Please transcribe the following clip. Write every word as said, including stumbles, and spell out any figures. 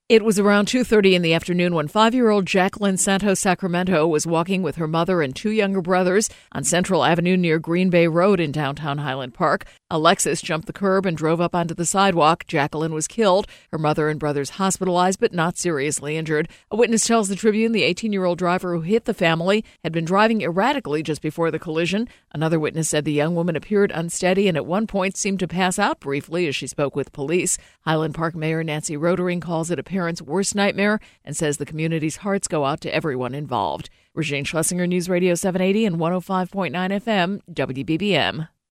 It was around two thirty in the afternoon when five-year-old Jacqueline Santos Sacramento was walking with her mother and two younger brothers on Central Avenue near Green Bay Road in downtown Highland Park. A Lexus jumped the curb and drove up onto the sidewalk. Jacqueline was killed. Her mother and brothers hospitalized but not seriously injured. A witness tells the Tribune the eighteen-year-old driver who hit the family had been driving erratically just before the collision. Another witness said the young woman appeared unsteady and at one point seemed to pass out briefly as she spoke with police. Highland Park Mayor Nancy Rotering calls it a parent's worst nightmare and says the community's hearts go out to everyone involved. Regine Schlesinger, News Radio seven eighty and one oh five point nine F M, W B B M.